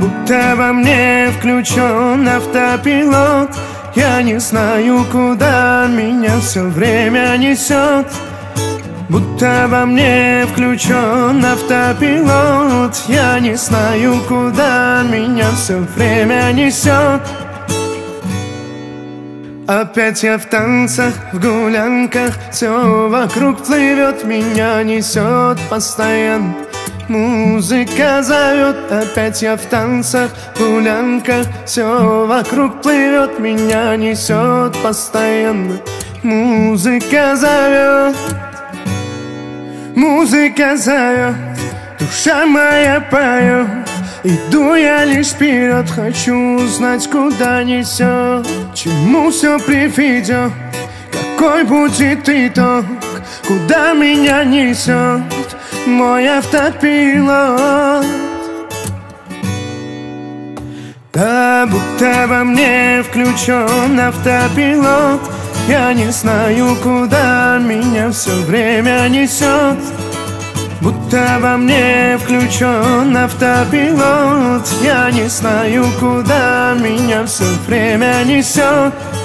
Будто во мне включен автопилот. Я не знаю, куда меня все время несет. Будто во мне включен автопилот. Я не знаю, куда меня все время несет. Опять я в танцах, в гулянках. Все вокруг плывет, меня несет постоянно. Музыка зовет. Опять я в танцах, в гулянках. Все вокруг плывет, меня несет постоянно. Музыка зовет. Музыка зовет, душа моя поет. Иду я лишь вперед, хочу узнать, куда несет, чему все приведет, какой будет итог, куда меня несет мой автопилот. Да, будто во мне включен автопилот. Я не знаю, куда меня все время несет. Будто во мне включен автопилот. Я не знаю, куда меня все время несет.